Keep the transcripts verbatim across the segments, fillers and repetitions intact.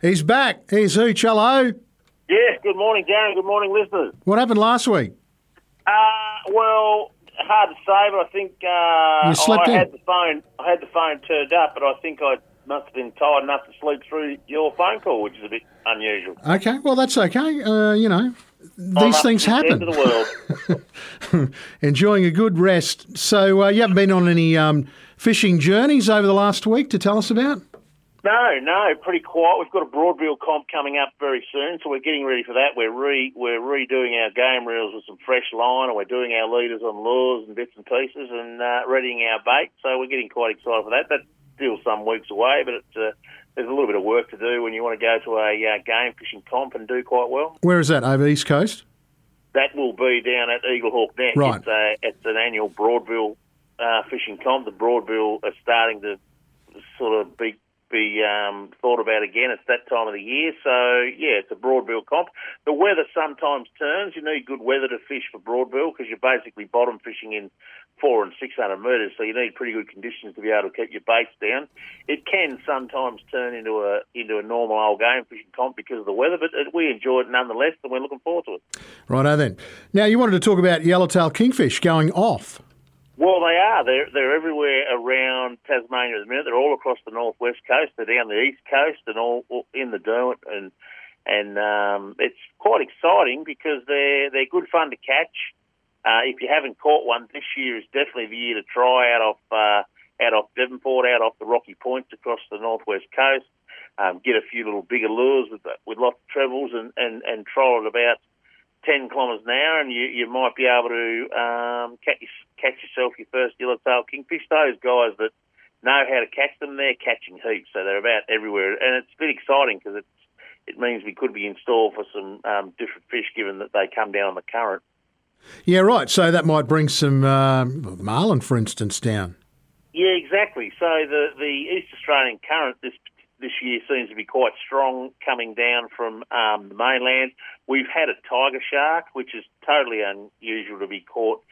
He's back. Here's Hooch. Hello. Yes, good morning, Darren. Good morning, listeners. What happened last week? Uh, well, hard to say, but I think uh, You slept I in. had the phone. I had the phone turned up, but I think I must have been tired enough to sleep through your phone call, which is a bit unusual. Okay, well, that's okay. Uh, you know, I'm these up things to the happen. end of the world. Enjoying a good rest. So uh, you haven't been on any um, fishing journeys over the last week to tell us about? No, no, pretty quiet. We've got a broadbill comp coming up very soon, so we're getting ready for that. We're re we're redoing our game reels with some fresh line, and we're doing our leaders on lures and bits and pieces, and uh, readying our bait. So we're getting quite excited for that. That's still some weeks away, but it's, uh, there's a little bit of work to do when you want to go to a uh, game fishing comp and do quite well. Where is that? Over East Coast? That will be down at Eagle Hawk Neck. Right. It's, a, it's an annual broadbill uh, fishing comp. The broadbill are starting to sort of be be um, thought about again. It's that time of the year. So, yeah, it's a broadbill comp. The weather sometimes turns. You need good weather to fish for broadbill because you're basically bottom fishing in four and six hundred metres, so you need pretty good conditions to be able to keep your baits down. It can sometimes turn into a into a normal old game fishing comp because of the weather, but it, we enjoy it nonetheless, and we're looking forward to it. Righto then. Now, you wanted to talk about yellowtail kingfish going off. Well, they are. They're, they're everywhere around Tasmania at the minute. They're all across the northwest coast. They're down the east coast and all, all in the Derwent, and and um, it's quite exciting because they're they're good fun to catch. Uh, if you haven't caught one, this year is definitely the year to try out off uh, out off Devonport, out off the Rocky Points across the northwest coast. Um, get a few little bigger lures with with lots of trebles and, and, and troll at about ten kilometres an hour, and you, you might be able to um, catch, catch yourself your first yellowtail kingfish. Those guys that know how to catch them, they're catching heaps, so they're about everywhere. And it's a bit exciting because it's, it means we could be in store for some um, different fish given that they come down on the current. Yeah, right. So that might bring some um, marlin, for instance, down. Yeah, exactly. So the, the East Australian current this this year seems to be quite strong coming down from um, the mainland. We've had a tiger shark, which is totally unusual to be caught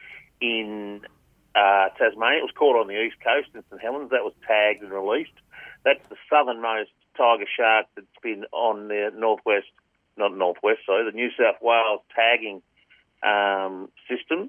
in uh, Tasmania. It was caught on the east coast in St Helens. That was tagged and released. That's the southernmost tiger shark that's been on the northwest, not northwest, sorry, the New South Wales tagging um, system.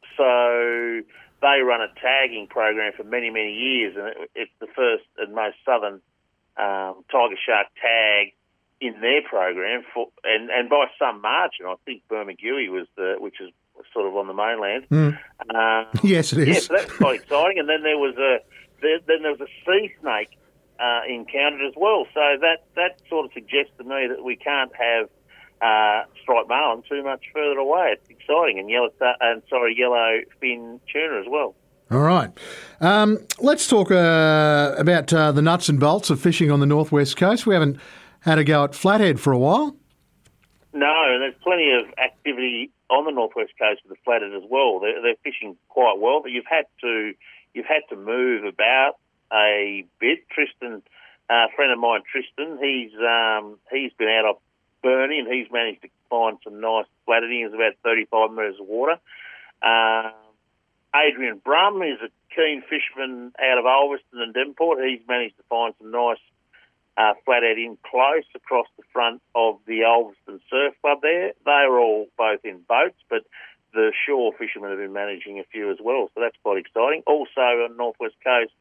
So they run a tagging program for many, many years, and it, it's the first and most southern um, tiger shark tag in their program, for, and, and by some margin. I think Bermagui was the, which is sort of on the mainland. Mm. Um, yes, it is. Yeah, so that's quite exciting. And then there was a there, then there was a sea snake uh, encountered as well. So that that sort of suggests to me that we can't have uh, striped marlin too much further away. It's exciting, and yellow and sorry, yellow fin tuna as well. All right. Um, let's talk uh, about uh, the nuts and bolts of fishing on the northwest coast. We haven't had a go at Flathead for a while. No, and there's plenty of activity on the northwest coast with the Flathead as well. They're, they're fishing quite well, but you've had to you've had to move about a bit. Tristan, uh, a friend of mine, Tristan, he's um, he's been out of Burnie and he's managed to find some nice Flathead. It's about thirty-five metres of water. Um, Adrian Brum is a keen fisherman out of Ulverston and Devonport. He's managed to find some nice uh, flathead in close across the front of the Ulverston Surf Club there. They were all both in boats, but the shore fishermen have been managing a few as well, so that's quite exciting. Also on the northwest coast,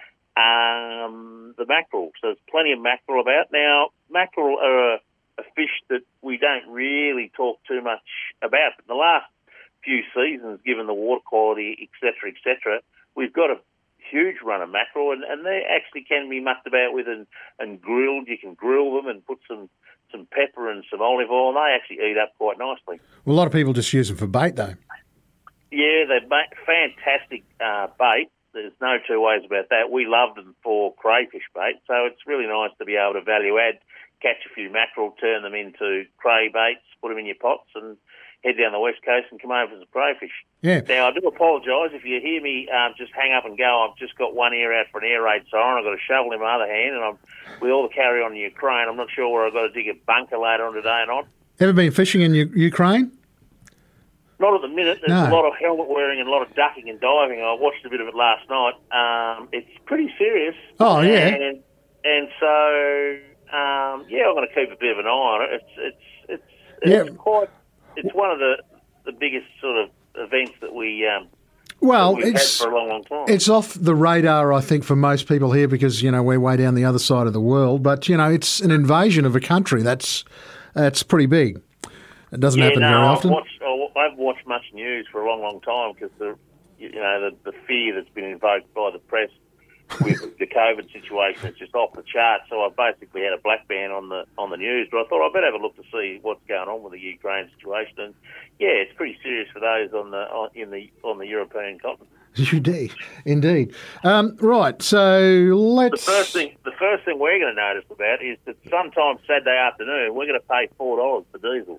um, the mackerel. So there's plenty of mackerel about. Now, mackerel are a, a fish that we don't really talk too much about. But in the last few seasons, given the water quality, et cetera, et cetera, we've got a huge run of mackerel, and, and they actually can be mucked about with and, and grilled. You can grill them and put some, some pepper and some olive oil, and they actually eat up quite nicely. Well, a lot of people just use them for bait, though. Yeah, they're ba- fantastic uh, bait. There's no two ways about that. We love them for crayfish bait, so it's really nice to be able to value add, catch a few mackerel, turn them into cray baits, put them in your pots, and head down the west coast and come over for some crayfish. Yeah. Now, I do apologise if you hear me um, just hang up and go. I've just got one ear out for an air raid siren. I've got a shovel in my other hand, and I'm with all the carry on in Ukraine. I'm not sure where I've got to dig a bunker later on today or not. Ever been fishing in U- Ukraine? Not at the minute. There's No. a lot of helmet wearing and a lot of ducking and diving. I watched a bit of it last night. Um, it's pretty serious. Oh, yeah. And, and so, um, yeah, yeah, I'm going to keep a bit of an eye on it. It's it's it's, it's Yeah. quite. It's one of the the biggest sort of events that we um, Well, that we've it's had for a long, long time. it's off the radar, I think, for most people here because you know we're way down the other side of the world. But you know, it's an invasion of a country. That's that's pretty big. It doesn't yeah, happen no, very I've often. Watched, I haven't watched much news for a long, long time because the you know the, the fear that's been invoked by the press with the COVID situation is just off the chart. So I basically had a black ban on the on the news. But I thought I'd better have a look to see what's going on with the Ukraine situation. And yeah, it's pretty serious for those on the on, in the on the European continent. Indeed, indeed. Um, right, so let's. The first thing the first thing we're going to notice about is that sometime Saturday afternoon we're going to pay four dollars for diesel.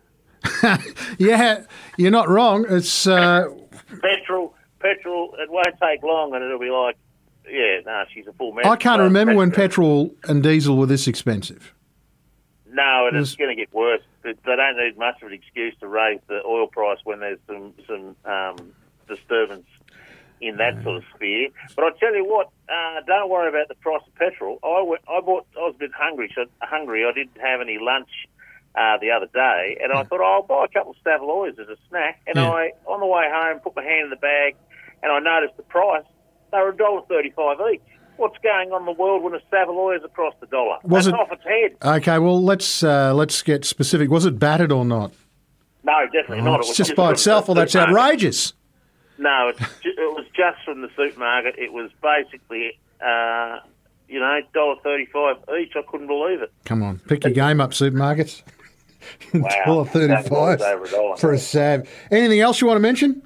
Yeah, you're not wrong. It's uh, petrol. Petrol. It won't take long, and it'll be like. Yeah, no, she's a full mess. I can't So remember when petrol- petrol and diesel were this expensive. No, and It it's was- going to get worse. They they don't need much of an excuse to raise the oil price when there's some some um, disturbance in that sort of sphere. But I tell you what, uh, don't worry about the price of petrol. I went, I bought. I was a bit hungry. So hungry. I didn't have any lunch uh, the other day, and I thought oh, I'll buy a couple of Savaloys as a snack. And Yeah. I, on the way home, put my hand in the bag, and I noticed the price. They were one dollar thirty-five each. What's going on in the world when a Savaloy is across the dollar? Was That's it- off its head. Okay, well let's uh, let's get specific. Was it battered or not? No, definitely not. It It's was just by from itself. the Well, that's supermarket. outrageous. No, it's ju- it was just from the supermarket. It was basically, uh, you know, one dollar thirty-five each. I couldn't believe it. Come on, pick your game up, supermarkets. Wow. Dollar thirty-five That was over a dollar. for a Sav. Anything else you want to mention?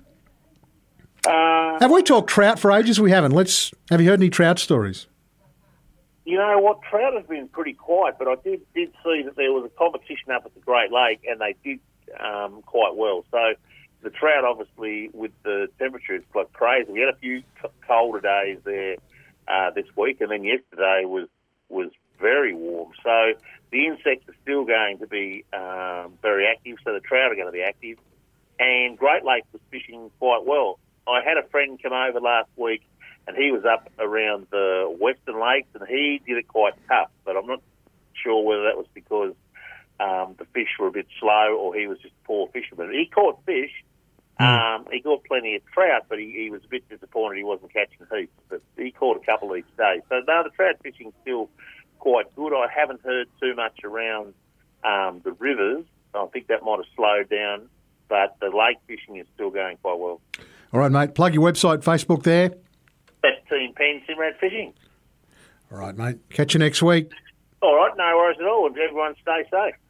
Uh, Have we talked trout for ages? We haven't. Let's. Have you heard any trout stories? you know what? Trout has been pretty quiet, but I did did see that there was a competition up at the Great Lake, and they did um, quite well. So the trout, obviously, with the temperatures like crazy. We had a few c- colder days there uh, this week, and then yesterday was was very warm. So the insects are still going to be um, very active. So the trout are going to be active, and Great Lake was fishing quite well. I had a friend come over last week, and he was up around the Western Lakes, and he did it quite tough. But I'm not sure whether that was because um, the fish were a bit slow or he was just a poor fisherman. He caught fish. Um, he caught plenty of trout, but he, he was a bit disappointed he wasn't catching heaps. But he caught a couple each day. So, no, the trout fishing's still quite good. I haven't heard too much around um, the rivers. I think that might have slowed down, but the lake fishing is still going quite well. All right, mate. Plug your website, Facebook there. That's Team Penn Simrad Fishing. All right, mate. Catch you next week. All right, no worries at all. And everyone stay safe.